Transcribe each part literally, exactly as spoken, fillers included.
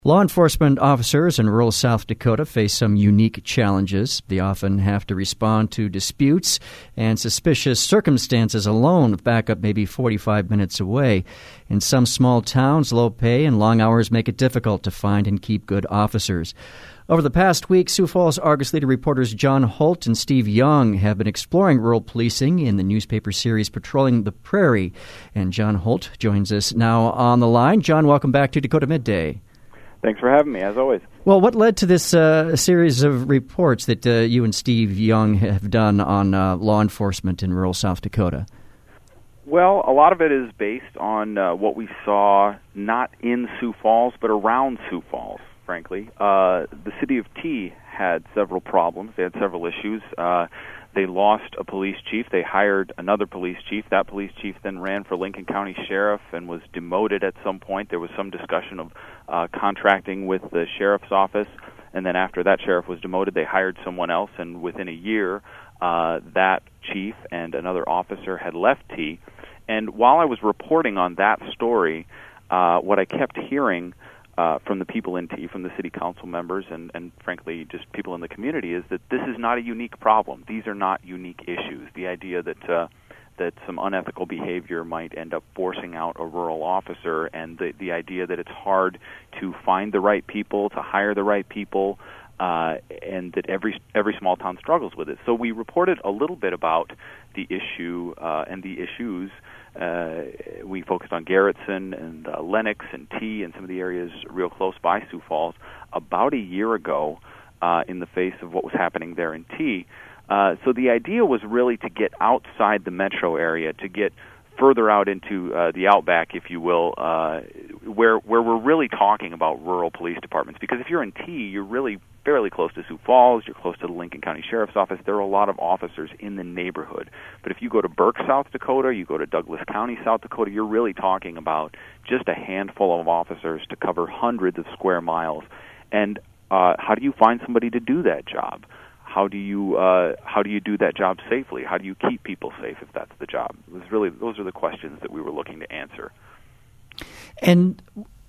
Law enforcement officers in rural South Dakota face some unique challenges. They often have to respond to disputes and suspicious circumstances alone with backup maybe forty-five minutes away. In some small towns, low pay and long hours make it difficult to find and keep good officers. Over the past week, Sioux Falls Argus Leader reporters John Holt and Steve Young have been exploring rural policing in the newspaper series Patrolling the Prairie. And John Holt joins us now on the line. John, welcome back to Dakota Midday. Thanks for having me, as always. Well, what led to this uh, series of reports that uh, you and Steve Young have done on uh, law enforcement in rural South Dakota? Well, a lot of it is based on uh, what we saw not in Sioux Falls, but around Sioux Falls, frankly. Uh, the city of T had several problems. They had several issues. Uh, they lost a police chief. They hired another police chief. That police chief then ran for Lincoln County Sheriff and was demoted at some point. There was some discussion of uh, contracting with the sheriff's office. And then after that sheriff was demoted, they hired someone else. And within a year, uh, that chief and another officer had left T. And while I was reporting on that story, uh, what I kept hearing Uh, from the people in T, from the city council members, and, and frankly just people in the community, is that this is not a unique problem. These are not unique issues. The idea that uh, that some unethical behavior might end up forcing out a rural officer, and the, the idea that it's hard to find the right people, to hire the right people, uh, and that every every small town struggles with it. So we reported a little bit about the issue uh, and the issues. Uh, we focused on Garretson and uh, Lennox and T and some of the areas real close by Sioux Falls about a year ago uh, in the face of what was happening there in T. Uh, so the idea was really to get outside the metro area, to get further out into uh, the outback, if you will, uh, where where we're really talking about rural police departments. Because if you're in T, you're really fairly close to Sioux Falls, you're close to the Lincoln County Sheriff's Office. There are a lot of officers in the neighborhood. But if you go to Burke, South Dakota, you go to Douglas County, South Dakota, you're really talking about just a handful of officers to cover hundreds of square miles. And uh, how do you find somebody to do that job? How do you uh, how do you do that job safely? How do you keep people safe if that's the job? It was really those are the questions that we were looking to answer. And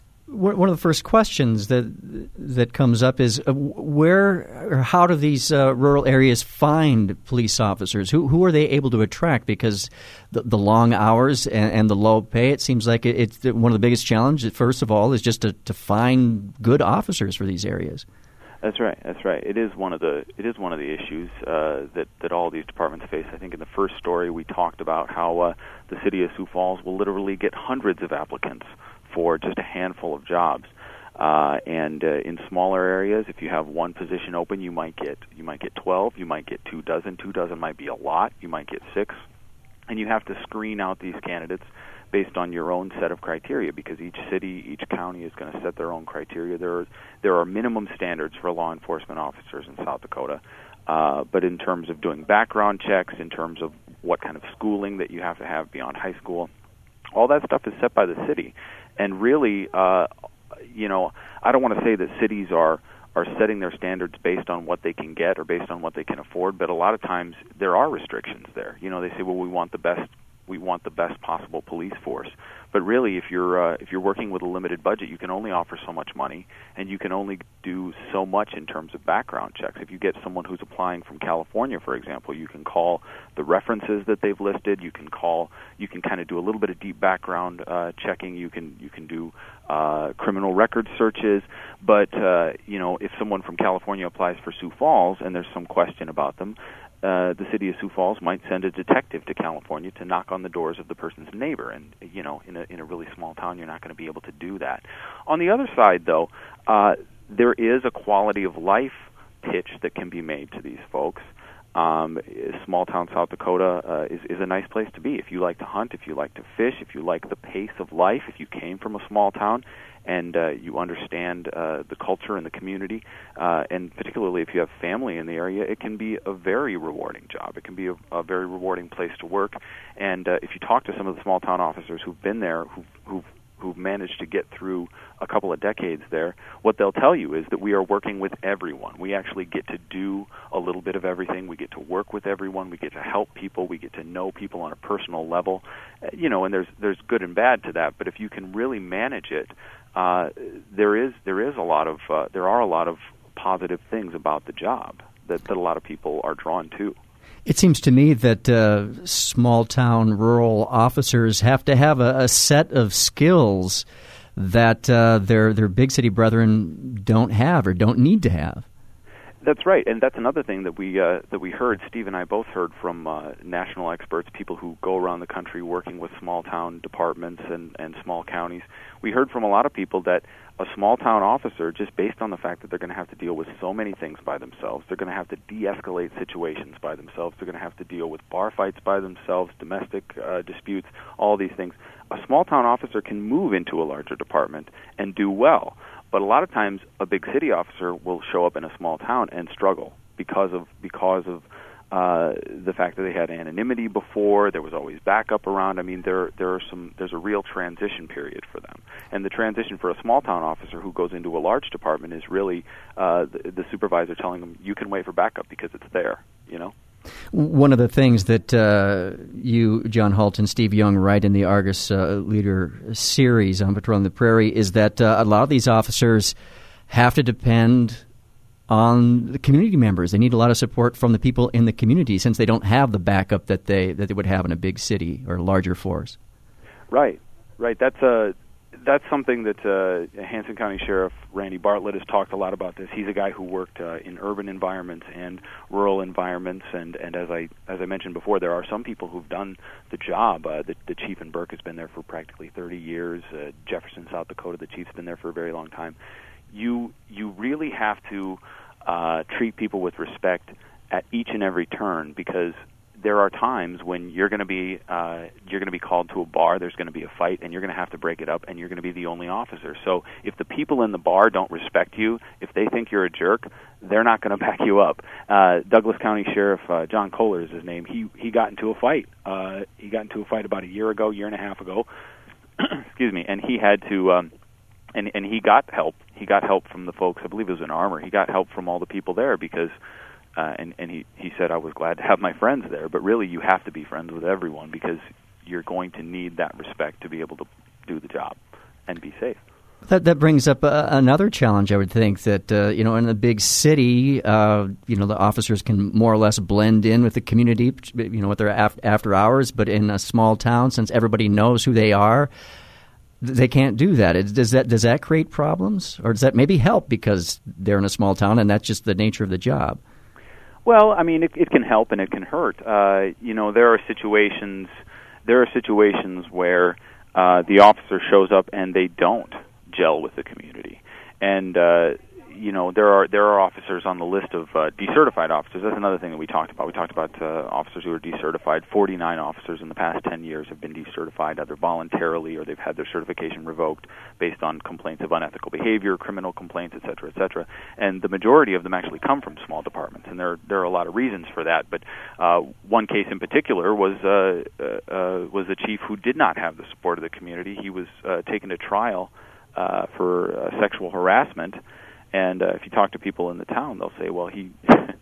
one of the first questions that that comes up is uh, where or how do these uh, rural areas find police officers? Who who are they able to attract? Because the, the long hours and, and the low pay, it seems like it, it's one of the biggest challenges. First of all, is just to, to find good officers for these areas. That's right. That's right. It is one of the it is one of the issues uh, that that all these departments face. I think in the first story we talked about how uh, the city of Sioux Falls will literally get hundreds of applicants for just a handful of jobs. Uh, and uh, in smaller areas, if you have one position open, you might get you might get twelve. You might get two dozen. Two dozen might be a lot. You might get six, and you have to screen out these candidates based on your own set of criteria, because each city, each county is going to set their own criteria. There are, there are minimum standards for law enforcement officers in South Dakota, uh, but in terms of doing background checks, in terms of what kind of schooling that you have to have beyond high school, all that stuff is set by the city. And really, uh, you know, I don't want to say that cities are are setting their standards based on what they can get or based on what they can afford, but a lot of times there are restrictions there. You know, they say, well, we want the best we want the best possible police force. But really, if you're uh, if you're working with a limited budget, you can only offer so much money, and you can only do so much in terms of background checks. If you get someone who's applying from California, for example, you can call the references that they've listed. You can call. You can kind of do a little bit of deep background uh, checking. You can you can do uh, criminal record searches. But uh, you know, if someone from California applies for Sioux Falls and there's some question about them, Uh, the city of Sioux Falls might send a detective to California to knock on the doors of the person's neighbor. And, you know, in a, in a really small town, you're not going to be able to do that. On the other side, though, uh, there is a quality of life pitch that can be made to these folks. Um, small town South Dakota uh, is, is a nice place to be. If you like to hunt, if you like to fish, if you like the pace of life, if you came from a small town, and uh, you understand uh, the culture and the community, uh, and particularly if you have family in the area, it can be a very rewarding job. It can be a, a very rewarding place to work. And uh, if you talk to some of the small town officers who've been there, who've, who've who've managed to get through a couple of decades there, what they'll tell you is that we are working with everyone. We actually get to do a little bit of everything. We get to work with everyone. We get to help people. We get to know people on a personal level. Uh, you know, and there's there's good and bad to that. But if you can really manage it, uh, there is there is a lot of uh, there are a lot of positive things about the job that, that a lot of people are drawn to. It seems to me that uh, small-town rural officers have to have a, a set of skills that uh, their their big city brethren don't have or don't need to have. That's right, and that's another thing that we uh, that we heard. Steve and I both heard from uh, national experts, people who go around the country working with small-town departments and, and small counties. We heard from a lot of people that a small-town officer, just based on the fact that they're going to have to deal with so many things by themselves, they're going to have to de-escalate situations by themselves, they're going to have to deal with bar fights by themselves, domestic uh, disputes, all these things. A small-town officer can move into a larger department and do well. But a lot of times, a big city officer will show up in a small town and struggle because of because of uh, the fact that they had anonymity before. There was always backup around. I mean, there there are some there's a real transition period for them, and the transition for a small town officer who goes into a large department is really uh, the, the supervisor telling them, you can wait for backup because it's there. You know. One of the things that uh, you, John Holt, and Steve Young write in the Argus uh, Leader series on Patrol on the Prairie is that uh, a lot of these officers have to depend on the community members. They need a lot of support from the people in the community since they don't have the backup that they that they would have in a big city or a larger force. Right, right. That's a that's something that uh, Hanson County Sheriff Randy Bartlett has talked a lot about. This. He's a guy who worked uh, in urban environments and rural environments, and, and as I as I mentioned before, there are some people who've done the job. Uh, the, the chief in Burke has been there for practically thirty years. Uh, Jefferson, South Dakota, the chief's been there for a very long time. You you really have to uh, treat people with respect at each and every turn, because there are times when you're going to be uh, you're going to be called to a bar. There's going to be a fight, and you're going to have to break it up, and you're going to be the only officer. So if the people in the bar don't respect you, if they think you're a jerk, they're not going to back you up. Uh, Douglas County Sheriff uh, John Kohler is his name. He he got into a fight. Uh, he got into a fight about a year ago, year and a half ago. Excuse me, and he had to. Um, and and he got help. He got help from the folks. I believe it was in Armour. He got help from all the people there because. Uh, and and he, he said, I was glad to have my friends there, but really you have to be friends with everyone because you're going to need that respect to be able to do the job and be safe. That that brings up uh, another challenge, I would think, that, uh, you know, in a big city, uh, you know, the officers can more or less blend in with the community, you know, with their af- after hours, but in a small town, since everybody knows who they are, they can't do that. It, does that. Does that create problems? Or does that maybe help because they're in a small town and that's just the nature of the job? Well, I mean, it, it can help and it can hurt. Uh, you know, there are situations, there are situations where uh, the officer shows up and they don't gel with the community, and uh, you know, there are there are officers on the list of uh, decertified officers. That's another thing that we talked about. We talked about uh, officers who are decertified. forty-nine officers in the past ten years have been decertified, either voluntarily or they've had their certification revoked based on complaints of unethical behavior, criminal complaints, et cetera, et cetera. And the majority of them actually come from small departments, and there there are a lot of reasons for that. But uh, one case in particular was uh, uh, uh, was a chief who did not have the support of the community. He was uh, taken to trial uh, for uh, sexual harassment. And uh, if you talk to people in the town, they'll say, well, he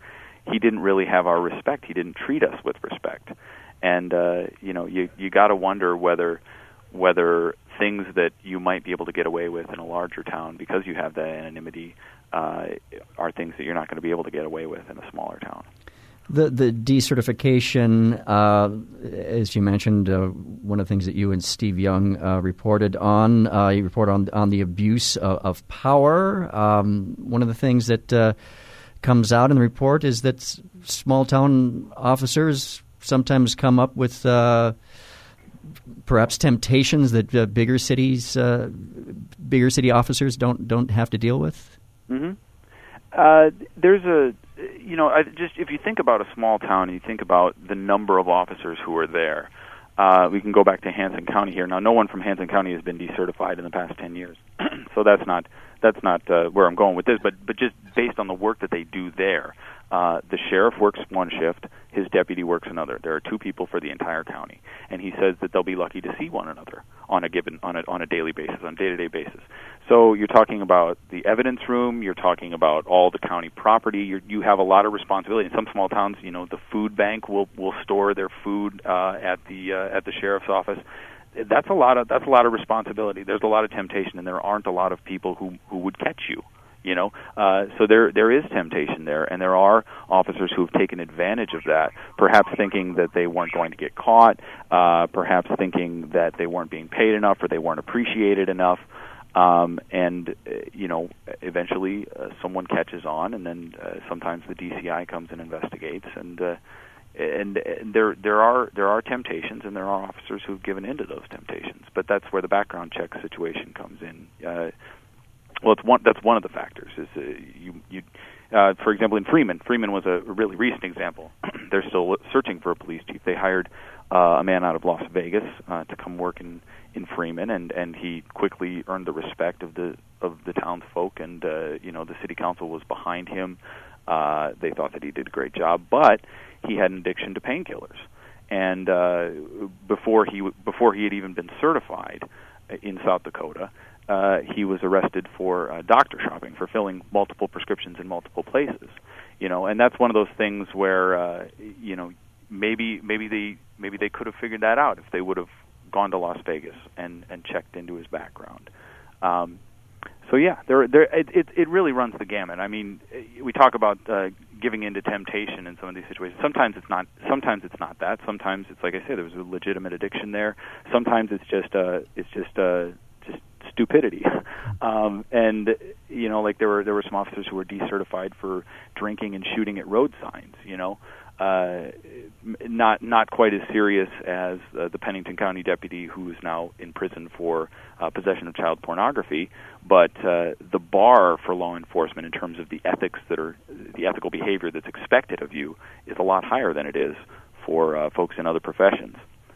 he didn't really have our respect. He didn't treat us with respect. And, uh, you know, you you got to wonder whether whether things that you might be able to get away with in a larger town because you have that anonymity uh, are things that you're not going to be able to get away with in a smaller town. The the decertification, uh, as you mentioned, uh, one of the things that you and Steve Young uh, reported on, uh, you report on on the abuse of, of power. Um, one of the things that uh, comes out in the report is that s- small town officers sometimes come up with uh, perhaps temptations that uh, bigger cities, uh, bigger city officers don't don't have to deal with. Mm-hmm. Uh, there's a You know, I just if you think about a small town and you think about the number of officers who are there, uh, we can go back to Hanson County here. Now, no one from Hanson County has been decertified in the past ten years, so that's not that's not uh, where I'm going with this, but but just based on the work that they do there. Uh, the sheriff works one shift, his deputy works another. There are two people for the entire county, and he says that they'll be lucky to see one another on a given on a on a daily basis, on a day-to-day basis. So you're talking about the evidence room, you're talking about all the county property. You're, you have a lot of responsibility. In some small towns, you know, the food bank will will store their food uh, at the uh, at the sheriff's office. That's a lot of that's a lot of responsibility. There's a lot of temptation, and there aren't a lot of people who who would catch you. You know, uh, so there there is temptation there, and there are officers who have taken advantage of that, perhaps thinking that they weren't going to get caught, uh, perhaps thinking that they weren't being paid enough or they weren't appreciated enough, um, and uh, you know, eventually uh, someone catches on, and then uh, sometimes the D C I comes and investigates, and uh, and, and there there are there are temptations, and there are officers who've given in to those temptations, but that's where the background check situation comes in. Uh, Well, it's one. That's one of the factors. Is uh, you, you, uh, for example, in Freeman. Freeman was a really recent example. They're still searching for a police chief. They hired uh, a man out of Las Vegas uh, to come work in, in Freeman, and, and he quickly earned the respect of the of the townsfolk. And uh, you know, the city council was behind him. Uh, they thought that he did a great job, but he had an addiction to painkillers. And uh, before he before he had even been certified in South Dakota. Uh, he was arrested for uh, doctor shopping, for filling multiple prescriptions in multiple places, you know, and that's one of those things where, uh, you know, maybe maybe they maybe they could have figured that out if they would have gone to Las Vegas and, and checked into his background. Um, so yeah, there there it, it it really runs the gamut. I mean, we talk about uh, giving in to temptation in some of these situations. Sometimes it's not. Sometimes it's not that. Sometimes it's like I said, there was a legitimate addiction there. Sometimes it's just uh, it's just uh, just stupidity, um, and you know, like there were there were some officers who were decertified for drinking and shooting at road signs. You know, uh, not not quite as serious as uh, the Pennington County deputy who is now in prison for uh, possession of child pornography. But uh, the bar for law enforcement in terms of the ethics that are the ethical behavior that's expected of you is a lot higher than it is for uh, folks in other professions.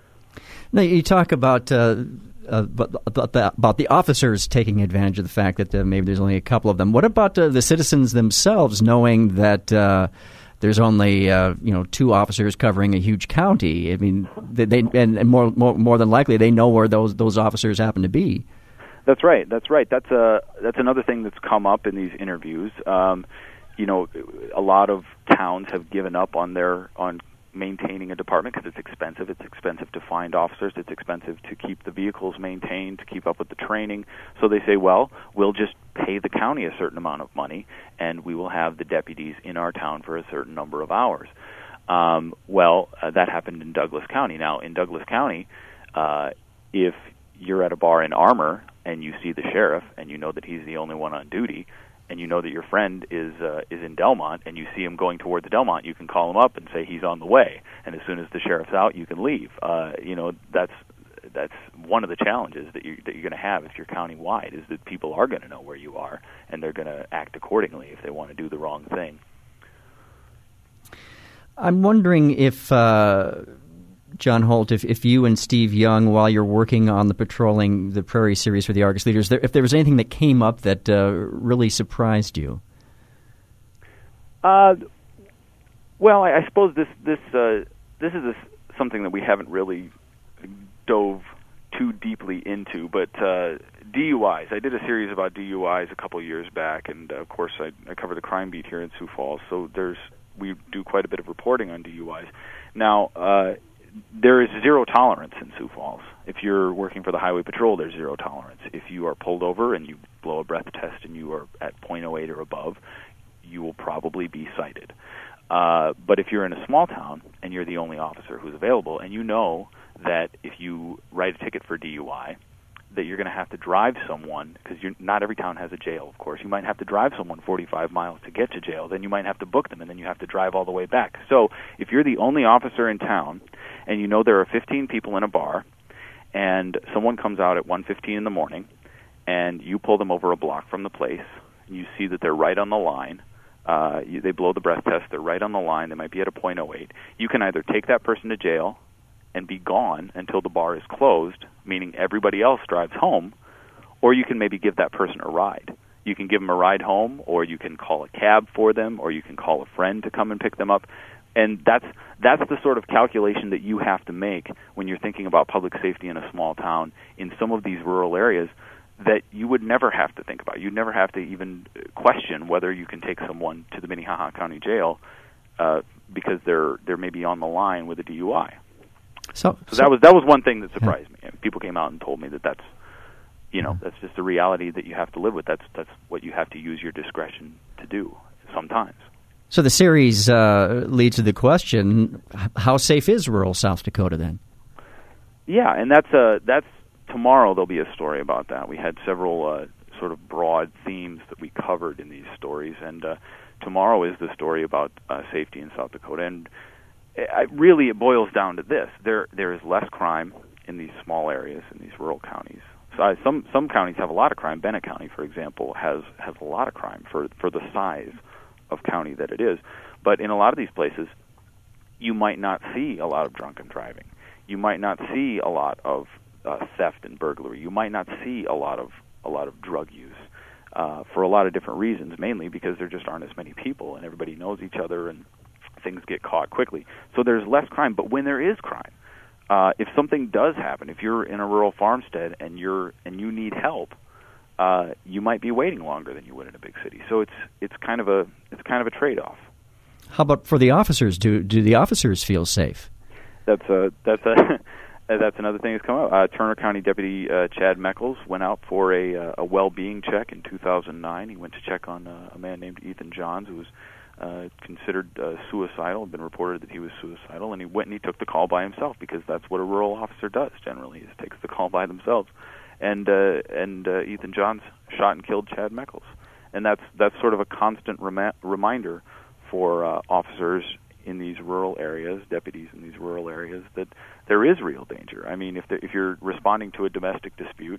Now, you talk about. Uh Uh, but, about, the, about the officers taking advantage of the fact that uh, maybe there's only a couple of them. What about uh, the citizens themselves, knowing that uh, there's only uh, you know two officers covering a huge county? I mean, they, they and, and more, more more than likely they know where those those officers happen to be. That's right. That's right. That's a that's another thing that's come up in these interviews. Um, you know, a lot of towns have given up on their on. maintaining a department because it's expensive. It's expensive to find officers. It's expensive to keep the vehicles maintained, to keep up with the training. So they say, well, we'll just pay the county a certain amount of money, and we will have the deputies in our town for a certain number of hours. Um, well, uh, that happened in Douglas County. Now, in Douglas County, uh, if you're at a bar in Armour and you see the sheriff and you know that he's the only one on duty, and you know that your friend is uh, is in Delmont, and you see him going towards Delmont, you can call him up and say he's on the way. And as soon as the sheriff's out, you can leave. Uh, you know, that's that's one of the challenges that you that you're going to have if you're county-wide, is that people are going to know where you are, and they're going to act accordingly if they want to do the wrong thing. I'm wondering if. Uh John Holt, if, if you and Steve Young, while you're working on the Patrolling the Prairie series for the Argus Leaders, there, if there was anything that came up that uh, really surprised you? Uh, well, I, I suppose this this uh, this is a, something that we haven't really dove too deeply into, but uh, D U Is. I did a series about D U Is a couple of years back, and uh, of course I, I cover the crime beat here in Sioux Falls, so there's we do quite a bit of reporting on D U Is. Now, uh, there is zero tolerance in Sioux Falls. If you're working for the Highway Patrol, there's zero tolerance. If you are pulled over and you blow a breath test and you are at point oh eight or above, you will probably be cited. Uh, but if you're in a small town and you're the only officer who's available, and you know that if you write a ticket for D U I, that you're going to have to drive someone, because not every town has a jail, of course. You might have to drive someone forty-five miles to get to jail. Then you might have to book them, and then you have to drive all the way back. So if you're the only officer in town, and you know there are fifteen people in a bar, and someone comes out at one fifteen in the morning, and you pull them over a block from the place, and you see that they're right on the line, uh, you, they blow the breath test, they're right on the line, they might be at a point oh eight, you can either take that person to jail and be gone until the bar is closed, meaning everybody else drives home, or you can maybe give that person a ride. You can give them a ride home, or you can call a cab for them, or you can call a friend to come and pick them up. And that's that's the sort of calculation that you have to make when you're thinking about public safety in a small town in some of these rural areas that you would never have to think about. You'd never have to even question whether you can take someone to the Minnehaha County Jail uh, because they're they're maybe on the line with a D U I. So, so, so that was that was one thing that surprised yeah. me. And people came out and told me that that's you know that's just a reality that you have to live with. That's that's what you have to use your discretion to do sometimes. So the series uh, leads to the question: how safe is rural South Dakota then? Yeah, and that's a that's tomorrow. There'll be a story about that. We had several uh, sort of broad themes that we covered in these stories, and uh, tomorrow is the story about uh, safety in South Dakota. And it, really, it boils down to this: there there is less crime in these small areas, in these rural counties. So, uh, some some counties have a lot of crime. Bennett County, for example, has has a lot of crime for for the size of county that it is. But in a lot of these places, you might not see a lot of drunken driving. You might not see a lot of uh, theft and burglary. You might not see a lot of a lot of drug use uh, for a lot of different reasons, mainly because there just aren't as many people and everybody knows each other and things get caught quickly. So there's less crime. But when there is crime, uh, if something does happen, if you're in a rural farmstead and you're and you need help, Uh, you might be waiting longer than you would in a big city. So it's it's kind of a it's kind of a trade-off. How about for the officers? Do do the officers feel safe? That's a that's a that's another thing that's come up. Uh, Turner County Deputy uh, Chad Meckles went out for a a well-being check in two thousand nine. He went to check on uh, a man named Ethan Johns, who was uh, considered uh, suicidal. Had been reported that he was suicidal, and he went and he took the call by himself because that's what a rural officer does generally, is takes the call by themselves. And uh, and uh, Ethan Johns shot and killed Chad Meckles, and that's that's sort of a constant rem- reminder for uh, officers in these rural areas, deputies in these rural areas, that there is real danger. I mean, if the, if you're responding to a domestic dispute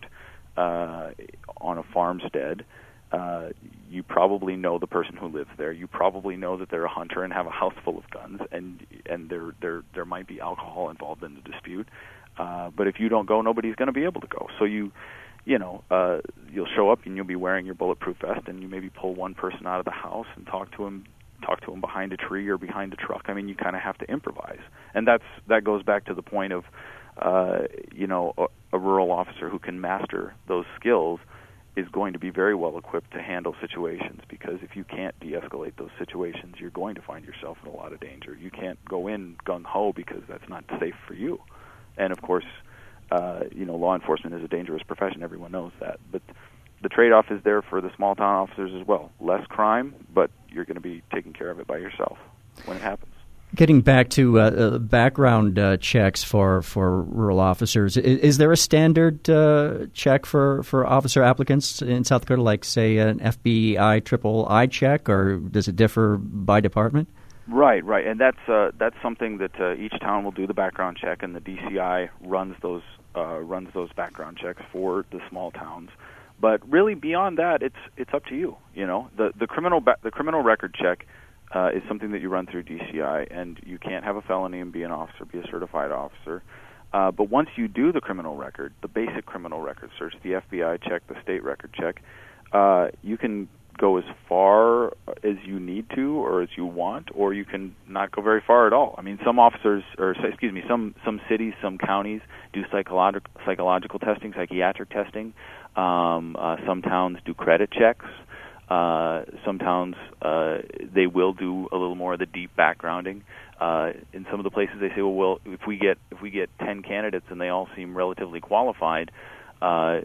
uh, on a farmstead, uh, you probably know the person who lives there. You probably know that they're a hunter and have a house full of guns, and and there there there might be alcohol involved in the dispute. Uh, but if you don't go, nobody's going to be able to go. So you, you know, uh, you'll show up and you'll be wearing your bulletproof vest, and you maybe pull one person out of the house and talk to him, talk to him behind a tree or behind a truck. I mean, you kind of have to improvise, and that's that goes back to the point of, uh, you know, a, a rural officer who can master those skills is going to be very well equipped to handle situations, because if you can't de-escalate those situations, you're going to find yourself in a lot of danger. You can't go in gung-ho because that's not safe for you. And, of course, uh, you know, law enforcement is a dangerous profession. Everyone knows that. But the trade-off is there for the small-town officers as well. Less crime, but you're going to be taking care of it by yourself when it happens. Getting back to uh, background uh, checks for, for rural officers, is, is there a standard uh, check for, for officer applicants in South Dakota, like, say, an F B I triple I check, or does it differ by department? Right, right, and that's uh, that's something that uh, each town will do the background check, and the D C I runs those uh, runs those background checks for the small towns. But really, beyond that, it's it's up to you. You know, the the criminal ba- the criminal record check uh, is something that you run through D C I, and you can't have a felony and be an officer, be a certified officer. Uh, but once you do the criminal record, the basic criminal record search, the F B I check, the state record check, uh, you can go as far as you need to or as you want, or you can not go very far at all. I mean, some officers, or excuse me, some some cities, some counties do psychological psychological testing, psychiatric testing. Um, uh, some towns do credit checks. Uh, some towns uh, they will do a little more of the deep backgrounding. Uh, in some of the places, they say, well, well, if we get if we get ten candidates and they all seem relatively qualified, uh,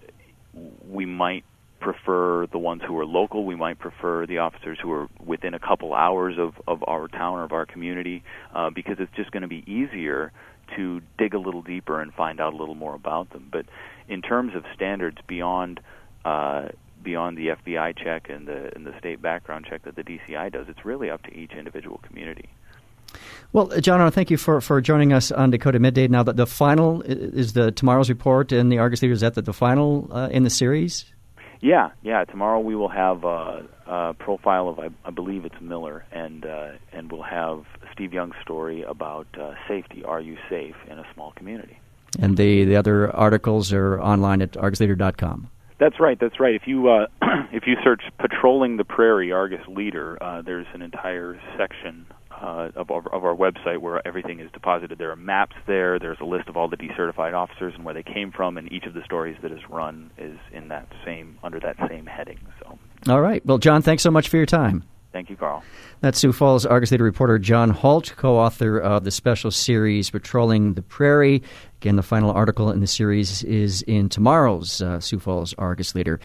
we might prefer the ones who are local. We might prefer the officers who are within a couple hours of, of our town or of our community, uh, because it's just going to be easier to dig a little deeper and find out a little more about them. But in terms of standards beyond uh, beyond the F B I check and the and the state background check that the D C I does, it's really up to each individual community. Well, John, thank you for, for joining us on Dakota Midday. Now, that the final is the tomorrow's report in the Argus Leader. Is that the, the final uh, in the series? Yeah, yeah. Tomorrow we will have uh, a profile of, I, I believe it's Miller, and uh, and we'll have Steve Young's story about uh, safety. Are you safe in a small community? And the, the other articles are online at argus leader dot com. That's right. That's right. If you uh, if you search "Patrolling the Prairie Argus Leader," uh, there's an entire section uh, of, our, of our website where everything is deposited. There are maps there. There's a list of all the decertified officers and where they came from, and each of the stories that is run is in that same under that same heading. So, all right. Well, John, thanks so much for your time. Thank you, Carl. That's Sioux Falls Argus Leader reporter John Holt, co-author of the special series Patrolling the Prairie. Again, the final article in the series is in tomorrow's uh, Sioux Falls Argus Leader.